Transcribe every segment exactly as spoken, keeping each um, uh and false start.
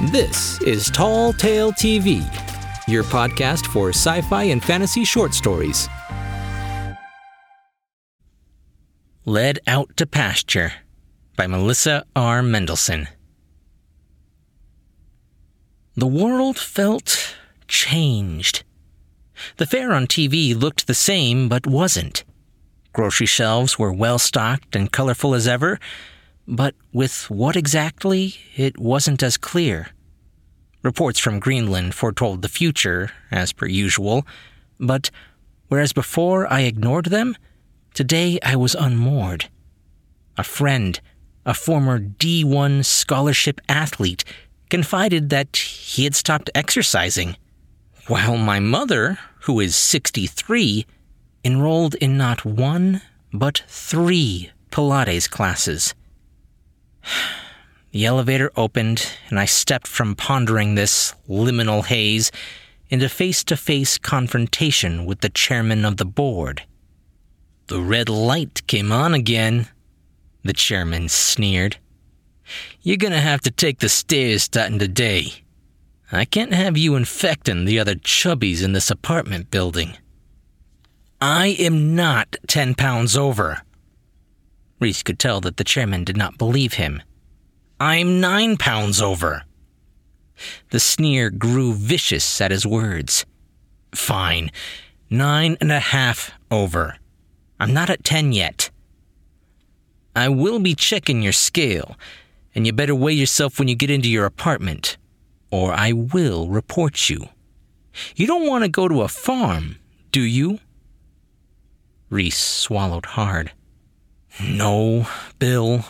This is Tall Tale T V, your podcast for sci-fi and fantasy short stories. Led Out to Pasture by Melissa R. Mendelson. The world felt changed. The fare on T V looked the same, but wasn't. Grocery shelves were well-stocked and colorful as ever, but with what exactly, it wasn't as clear. Reports from Greenland foretold the future, as per usual, but whereas before I ignored them, today I was unmoored. A friend, a former D one scholarship athlete, confided that he had stopped exercising, while my mother, who is sixty-three, enrolled in not one, but three Pilates classes. The elevator opened, and I stepped from pondering this liminal haze into face-to-face confrontation with the chairman of the board. "The red light came on again," the chairman sneered. "You're gonna have to take the stairs starting today. I can't have you infecting the other chubbies in this apartment building." "I am not ten pounds over." Reese could tell that the chairman did not believe him. "I'm nine pounds over." The sneer grew vicious at his words. "Fine, nine and a half over. I'm not at ten yet." "I will be checking your scale, and you better weigh yourself when you get into your apartment, or I will report you. You don't want to go to a farm, do you?" Reese swallowed hard. "No, Bill."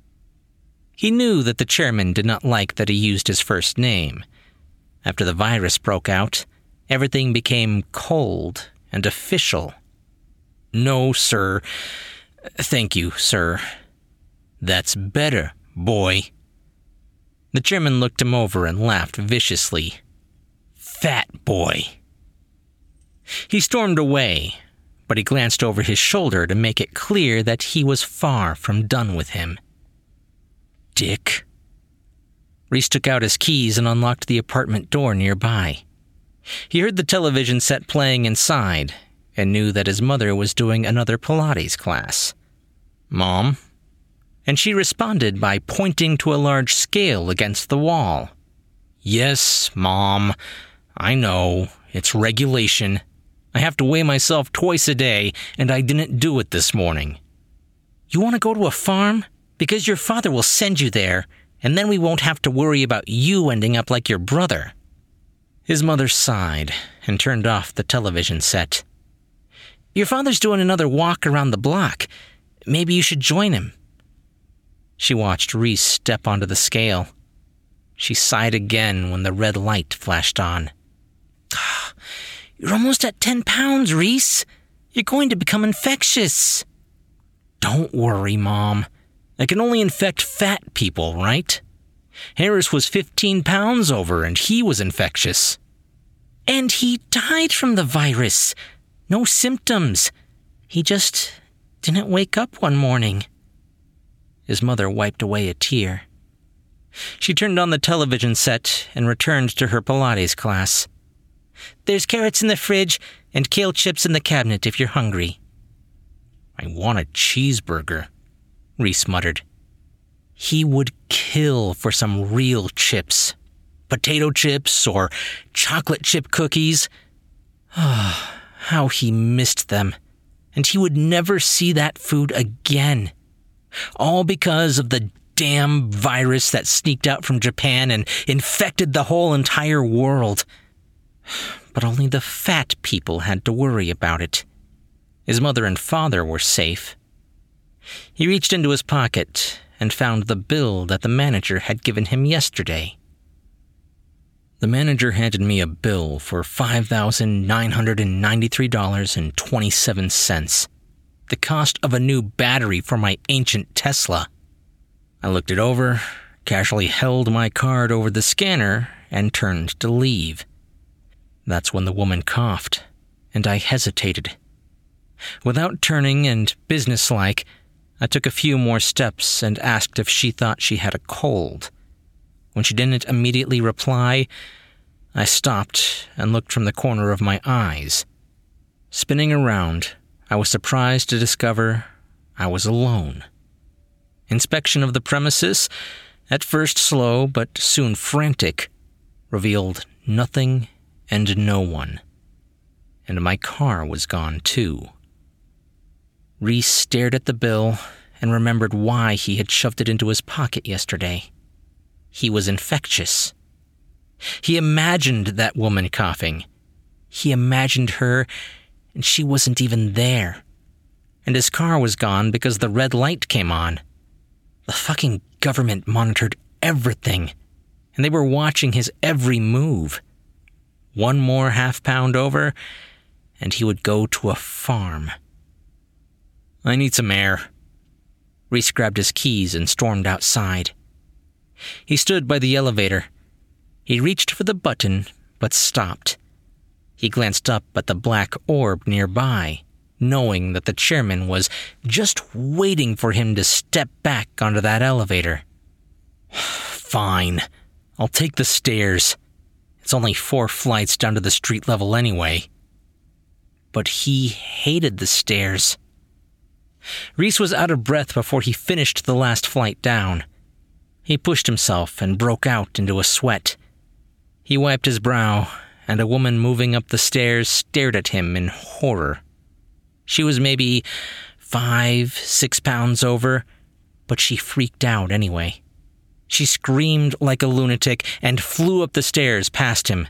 He knew that the chairman did not like that he used his first name. After the virus broke out, everything became cold and official. "No, sir. Thank you, sir." "That's better, boy." The chairman looked him over and laughed viciously. "Fat boy." He stormed away, but he glanced over his shoulder to make it clear that he was far from done with him. "Dick." Reese took out his keys and unlocked the apartment door nearby. He heard the television set playing inside and knew that his mother was doing another Pilates class. "Mom?" And she responded by pointing to a large scale against the wall. "Yes, Mom. I know. It's regulation. I have to weigh myself twice a day, and I didn't do it this morning." "You want to go to a farm? Because your father will send you there, and then we won't have to worry about you ending up like your brother." His mother sighed and turned off the television set. "Your father's doing another walk around the block. Maybe you should join him." She watched Reese step onto the scale. She sighed again when the red light flashed on. "You're almost at ten pounds, Reese. You're going to become infectious." "Don't worry, Mom. I can only infect fat people, right? Harris was fifteen pounds over and he was infectious." "And he died from the virus. No symptoms. He just didn't wake up one morning." His mother wiped away a tear. She turned on the television set and returned to her Pilates class. "There's carrots in the fridge and kale chips in the cabinet if you're hungry." "I want a cheeseburger," Reese muttered. He would kill for some real chips. Potato chips or chocolate chip cookies. Ah, how he missed them. And he would never see that food again. All because of the damn virus that sneaked out from Japan and infected the whole entire world. But only the fat people had to worry about it. His mother and father were safe. He reached into his pocket and found the bill that the manager had given him yesterday. The manager handed me a bill for five thousand nine hundred ninety-three dollars and twenty-seven cents, the cost of a new battery for my ancient Tesla. I looked it over, casually held my card over the scanner, and turned to leave. That's when the woman coughed, and I hesitated. Without turning and businesslike, I took a few more steps and asked if she thought she had a cold. When she didn't immediately reply, I stopped and looked from the corner of my eyes. Spinning around, I was surprised to discover I was alone. Inspection of the premises, at first slow but soon frantic, revealed nothing and no one. And my car was gone too. Reese stared at the bill and remembered why he had shoved it into his pocket yesterday. He was infectious. He imagined that woman coughing. He imagined her, and she wasn't even there. And his car was gone because the red light came on. The fucking government monitored everything, and they were watching his every move. One more half pound over, and he would go to a farm. I need some air. Reese grabbed his keys and stormed outside. He stood by the elevator. He reached for the button, but stopped. He glanced up at the black orb nearby, knowing that the chairman was just waiting for him to step back onto that elevator. Fine. I'll take the stairs. It's only four flights down to the street level anyway. But he hated the stairs. Reese was out of breath before he finished the last flight down. He pushed himself and broke out into a sweat. He wiped his brow, and a woman moving up the stairs stared at him in horror. She was maybe five, six pounds over, but she freaked out anyway. She screamed like a lunatic and flew up the stairs past him.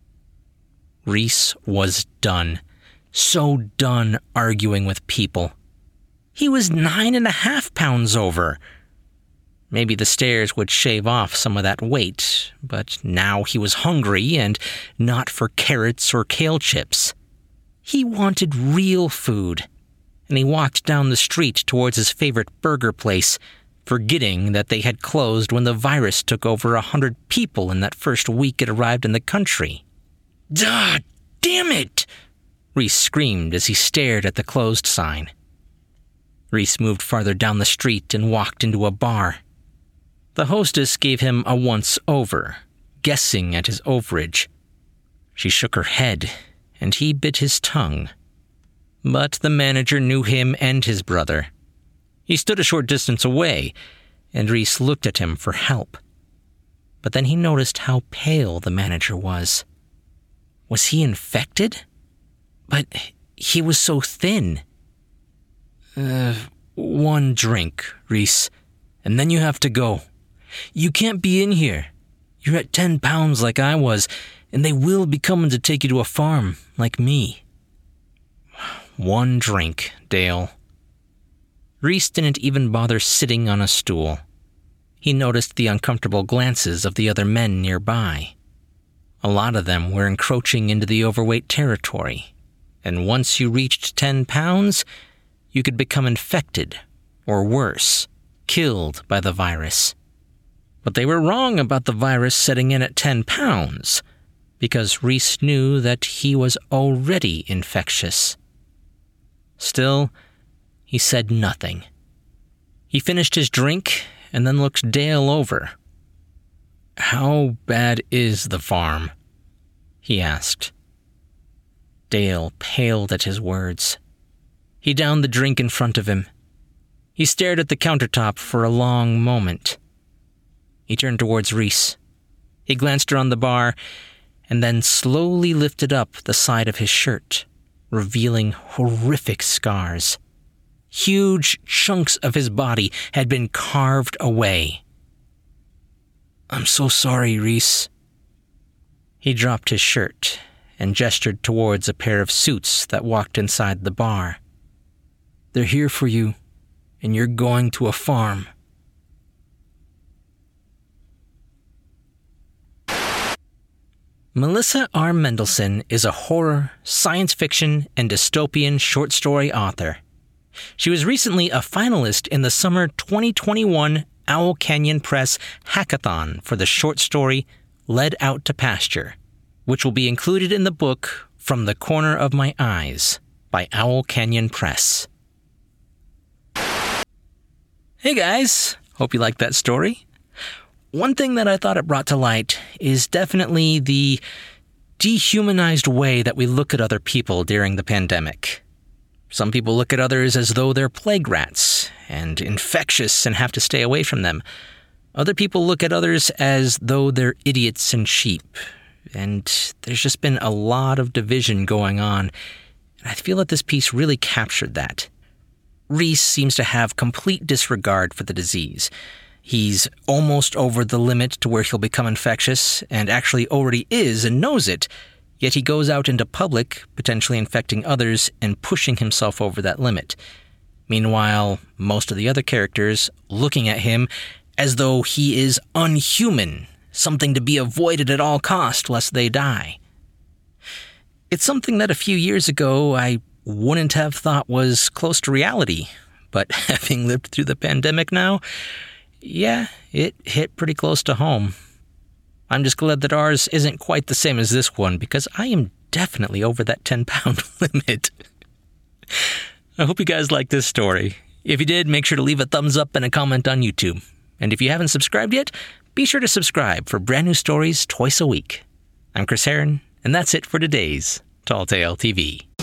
Reese was done. So done arguing with people. He was nine and a half pounds over. Maybe the stairs would shave off some of that weight, but now he was hungry and not for carrots or kale chips. He wanted real food, and he walked down the street towards his favorite burger place, forgetting that they had closed when the virus took over a hundred people in that first week it arrived in the country. Duh, damn it! Reese screamed as he stared at the closed sign. Reese moved farther down the street and walked into a bar. The hostess gave him a once-over, guessing at his overage. She shook her head, and he bit his tongue. But the manager knew him and his brother. He stood a short distance away, and Reese looked at him for help. But then he noticed how pale the manager was. Was he infected? But he was so thin. Uh, one drink, Reese, and then you have to go. You can't be in here. You're at ten pounds like I was, and they will be coming to take you to a farm, like me. One drink, Dale. Reese didn't even bother sitting on a stool. He noticed the uncomfortable glances of the other men nearby. A lot of them were encroaching into the overweight territory, and once you reached ten pounds, you could become infected, or worse, killed by the virus. But they were wrong about the virus setting in at ten pounds, because Reese knew that he was already infectious. Still, he said nothing. He finished his drink and then looked Dale over. "How bad is the farm?" he asked. Dale paled at his words. He downed the drink in front of him. He stared at the countertop for a long moment. He turned towards Reese. He glanced around the bar and then slowly lifted up the side of his shirt, revealing horrific scars. Huge chunks of his body had been carved away. "I'm so sorry, Reese." He dropped his shirt and gestured towards a pair of suits that walked inside the bar. "They're here for you, and you're going to a farm." Melissa R. Mendelsohn is a horror, science fiction, and dystopian short story author. She was recently a finalist in the summer twenty twenty-one Owl Canyon Press Hackathon for the short story Led Out to Pasture, which will be included in the book From the Corner of My Eyes by Owl Canyon Press. Hey guys, hope you liked that story. One thing that I thought it brought to light is definitely the dehumanized way that we look at other people during the pandemic. Some people look at others as though they're plague rats and infectious and have to stay away from them. Other people look at others as though they're idiots and sheep. And there's just been a lot of division going on. And I feel that this piece really captured that. Reese seems to have complete disregard for the disease. He's almost over the limit to where he'll become infectious, and actually already is and knows it, yet he goes out into public, potentially infecting others and pushing himself over that limit. Meanwhile, most of the other characters looking at him as though he is unhuman, something to be avoided at all cost lest they die. It's something that a few years ago I wouldn't have thought was close to reality, but having lived through the pandemic now, yeah, it hit pretty close to home. I'm just glad that ours isn't quite the same as this one, because I am definitely over that ten-pound limit. I hope you guys liked this story. If you did, make sure to leave a thumbs up and a comment on YouTube. And if you haven't subscribed yet, be sure to subscribe for brand new stories twice a week. I'm Chris Heron, and that's it for today's Tall Tale T V.